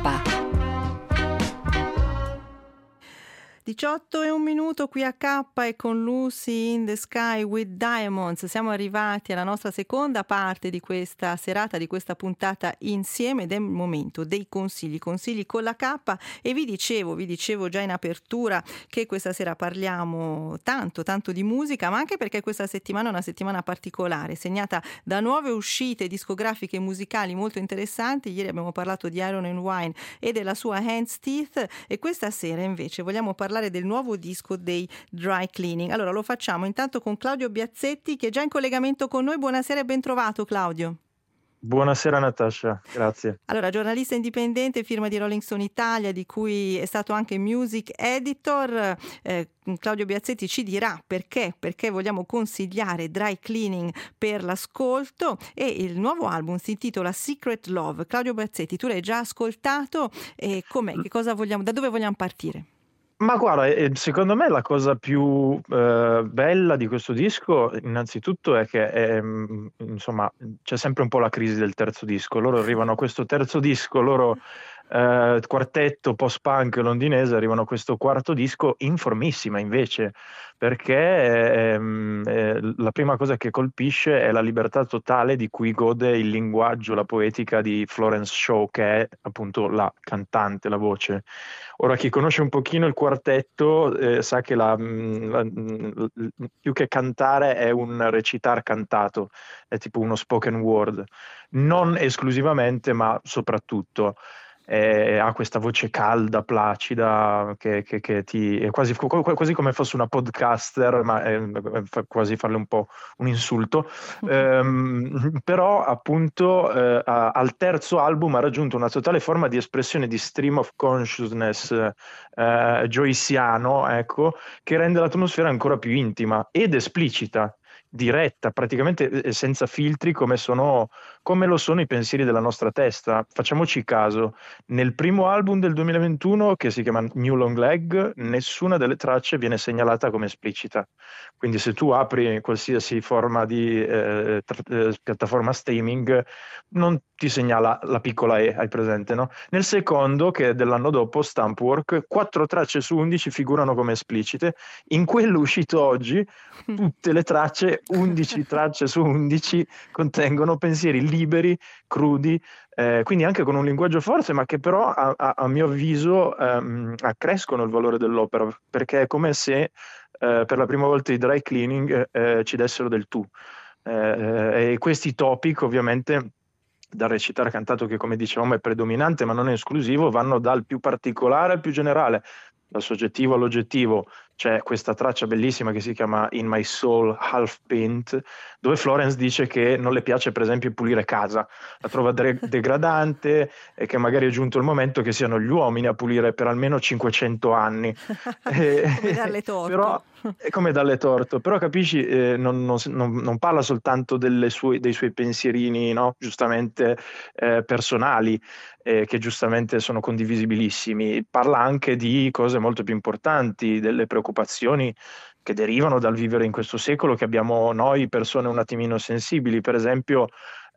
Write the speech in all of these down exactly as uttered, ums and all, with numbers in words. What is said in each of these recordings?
diciotto e un minuto qui a K e con Lucy in the Sky with Diamonds. Siamo arrivati alla nostra seconda parte di questa serata, di questa puntata insieme, ed è il momento dei consigli, consigli con la K. E vi dicevo, vi dicevo già in apertura che questa sera parliamo tanto, tanto di musica, ma anche perché questa settimana è una settimana particolare, segnata da nuove uscite discografiche musicali molto interessanti. Ieri abbiamo parlato di Iron and Wine e della sua Hand's Teeth, e questa sera invece vogliamo parlare del nuovo disco dei Dry Cleaning. Allora lo facciamo intanto con Claudio Biazzetti, che è già in collegamento con noi. Buonasera e ben trovato, Claudio. Buonasera Natascia, grazie. Allora, giornalista indipendente, firma di Rolling Stone Italia, di cui è stato anche music editor, eh, Claudio Biazzetti ci dirà perché, perché vogliamo consigliare Dry Cleaning per l'ascolto, e il nuovo album si intitola Secret Love. Claudio Biazzetti, tu l'hai già ascoltato, e com'è? Che cosa vogliamo, da dove vogliamo partire? Ma guarda, secondo me la cosa più eh, bella di questo disco innanzitutto è che è, insomma, c'è sempre un po' la crisi del terzo disco. Loro arrivano a questo terzo disco, loro eh, quartetto post-punk londinese, arrivano a questo quarto disco in formissima invece, perché ehm, eh, la prima cosa che colpisce è la libertà totale di cui gode il linguaggio, la poetica di Florence Shaw, che è appunto la cantante, la voce. Ora, chi conosce un pochino il quartetto eh, sa che la, la, la, più che cantare è un recitar cantato, è tipo uno spoken word, non esclusivamente ma soprattutto. Eh, ha questa voce calda, placida, che, che, che ti è quasi, quasi come fosse una podcaster, ma è, fa quasi farle un po' un insulto. ehm, però appunto eh, al terzo album ha raggiunto una totale forma di espressione di stream of consciousness eh, joyciano, ecco, che rende l'atmosfera ancora più intima ed esplicita, diretta, praticamente senza filtri, come sono, come lo sono i pensieri della nostra testa. Facciamoci caso, nel primo album del duemilaventuno, che si chiama New Long Leg, nessuna delle tracce viene segnalata come esplicita. Quindi se tu apri qualsiasi forma di eh, tra- piattaforma streaming, non ti segnala la piccola E, hai presente, no? Nel secondo, che è dell'anno dopo, Stampwork, quattro tracce su undici figurano come esplicite. In quello uscito oggi, tutte le tracce, undici tracce su undici, contengono pensieri liberi, crudi, eh, quindi anche con un linguaggio forte, ma che però a, a, a mio avviso ehm, accrescono il valore dell'opera, perché è come se eh, per la prima volta i Dry Cleaning eh, ci dessero del tu. Eh, e questi topic ovviamente, dal recitare cantato, che come dicevamo è predominante ma non è esclusivo, vanno dal più particolare al più generale, dal soggettivo all'oggettivo. C'è questa traccia bellissima che si chiama In My Soul Half Pint, dove Florence dice che non le piace per esempio pulire casa, la trova de- degradante, e che magari è giunto il momento che siano gli uomini a pulire per almeno cinquecento anni. Come darle torto. Però è come dalle torto, però capisci, eh, non, non, non, non parla soltanto delle sue, dei suoi pensierini, no? Giustamente eh, personali, eh, che giustamente sono condivisibilissimi, parla anche di cose molto più importanti, delle preoccupazioni che derivano dal vivere in questo secolo, che abbiamo noi persone un attimino sensibili. Per esempio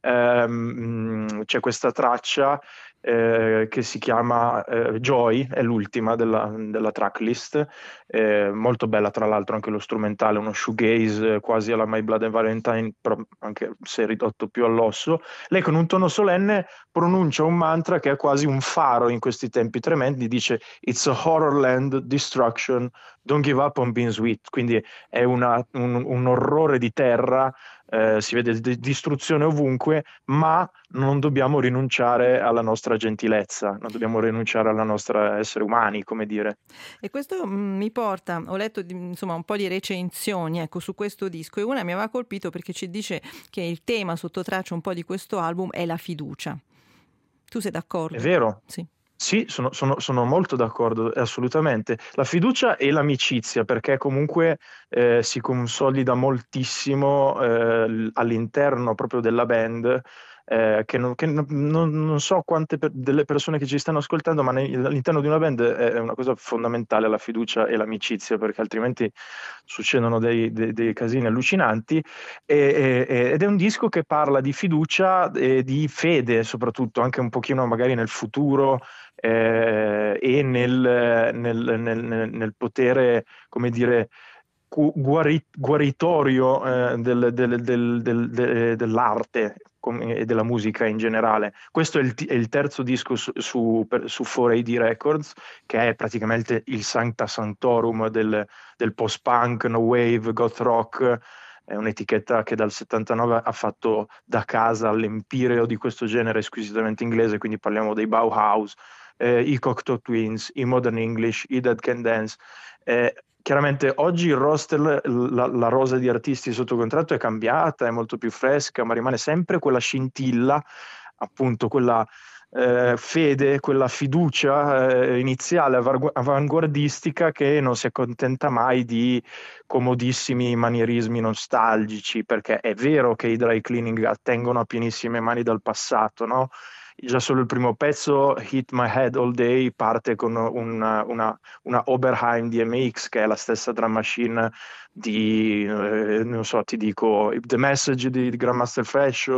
ehm, c'è questa traccia Eh, che si chiama eh, Joy, è l'ultima della, della tracklist, eh, molto bella tra l'altro anche lo strumentale, uno shoegaze eh, quasi alla My Blood and Valentine, però anche se ridotto più all'osso. Lei con un tono solenne pronuncia un mantra che è quasi un faro in questi tempi tremendi, dice "It's a horror land, destruction, don't give up on being sweet", quindi è una, un, un orrore di terra. Eh, si vede d- distruzione ovunque, ma non dobbiamo rinunciare alla nostra gentilezza, non dobbiamo rinunciare alla nostra essere umani, come dire. E questo mh, mi porta, ho letto di, insomma un po' di recensioni, ecco, su questo disco, e una mi aveva colpito perché ci dice che il tema sotto traccia un po' di questo album è la fiducia. Tu sei d'accordo? È vero? Sì. Sì, sono, sono, sono molto d'accordo, assolutamente. La fiducia e l'amicizia, perché comunque eh, si consolida moltissimo eh, all'interno proprio della band, eh, che, non, che non, non- non so quante per- delle persone che ci stanno ascoltando, ma ne- all'interno di una band è una cosa fondamentale la fiducia e l'amicizia, perché altrimenti succedono dei, dei- dei casini allucinanti. E- e- ed è un disco che parla di fiducia e di fede, soprattutto, anche un pochino magari nel futuro, eh, e nel, nel- nel- nel- nel potere, come dire, gu- guari- guaritorio, eh, del- del- del- del- de- dell'arte come- e della musica in generale. Questo è il, ti- è il terzo disco su, su, per- su quattro A D Records, che è praticamente il Sancta Sanctorum del, del post-punk, no wave, goth rock. È un'etichetta che dal settantanove ha fatto da casa all'empireo di questo genere squisitamente inglese, quindi parliamo dei Bauhaus, eh, i Cocteau Twins, i Modern English, i Dead Can Dance. Eh, chiaramente oggi il roster, la, la rosa di artisti sotto contratto è cambiata, è molto più fresca, ma rimane sempre quella scintilla, appunto quella eh, fede, quella fiducia eh, iniziale, avangu- avanguardistica, che non si accontenta mai di comodissimi manierismi nostalgici, perché è vero che i dry cleaning attengono a pienissime mani dal passato, no? Già solo il primo pezzo, Hit My Head All Day, parte con una, una, una Oberheim D M X, che è la stessa drum machine di, eh, non so, ti dico, The Message di Grandmaster Flash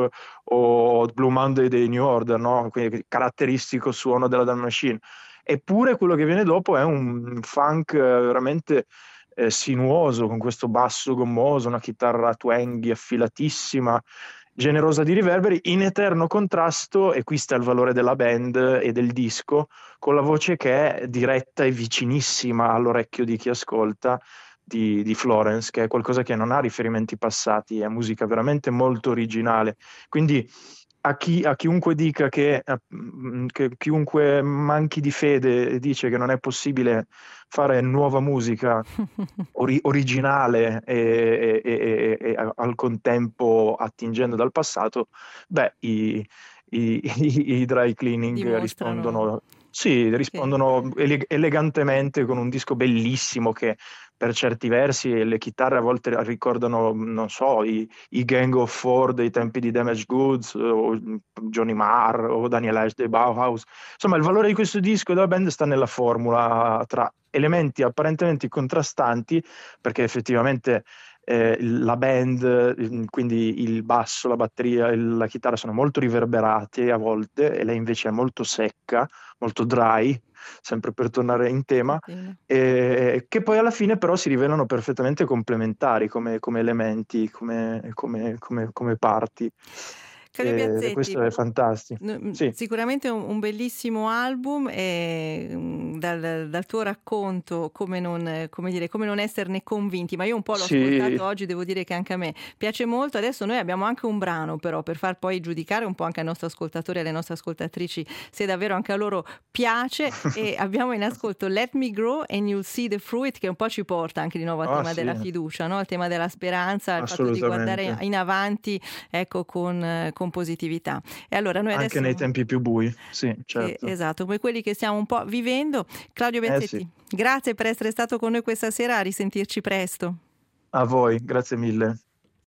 o Blue Monday dei New Order, no? Quindi caratteristico suono della drum machine. Eppure quello che viene dopo è un funk eh, veramente eh, sinuoso, con questo basso gommoso, una chitarra twangy affilatissima, generosa di riverberi, in eterno contrasto, e qui sta il valore della band e del disco, con la voce che è diretta e vicinissima all'orecchio di chi ascolta, di, di Florence, che è qualcosa che non ha riferimenti passati, è musica veramente molto originale. Quindi a, chi, a chiunque dica che, che chiunque manchi di fede e dice che non è possibile fare nuova musica ori- originale e, e- e- e al contempo attingendo dal passato, beh, i, i- i- i dry cleaning Dimostrano rispondono, sì, che... rispondono ele- elegantemente con un disco bellissimo che per certi versi le chitarre a volte ricordano, non so, i, i Gang of Four dei tempi di Damaged Goods, o Johnny Marr o Daniel Ash dei Bauhaus. Insomma, il valore di questo disco e della band sta nella formula tra elementi apparentemente contrastanti, perché effettivamente eh, la band, eh, quindi il basso, la batteria e la chitarra sono molto riverberati a volte, e lei invece è molto secca, molto dry, sempre per tornare in tema, eh, che poi alla fine però si rivelano perfettamente complementari come, come elementi, come, come, come, come parti. Claudio E Piazzetti, questo è fantastico. n- Sì, sicuramente un, un bellissimo album e mm, dal, dal tuo racconto come non, eh, come dire, come non esserne convinti, ma io un po' l'ho sì, ascoltato oggi, devo dire che anche a me piace molto. Adesso noi abbiamo anche un brano però per far poi giudicare un po' anche ai nostri ascoltatori e alle nostre ascoltatrici se davvero anche a loro piace, e abbiamo in ascolto Let Me Grow and You'll See the Fruit, che un po' ci porta anche di nuovo al ah, tema sì, della fiducia, no? Al tema della speranza, al fatto di guardare assolutamente. in avanti, ecco, con, eh, con positività. E allora noi Anche nei adesso, tempi più bui, sì, eh, certo. esatto, come quelli che stiamo un po' vivendo, Claudio Eh sì, Bezzetti, grazie per essere stato con noi questa sera, a risentirci presto. a voi, grazie mille.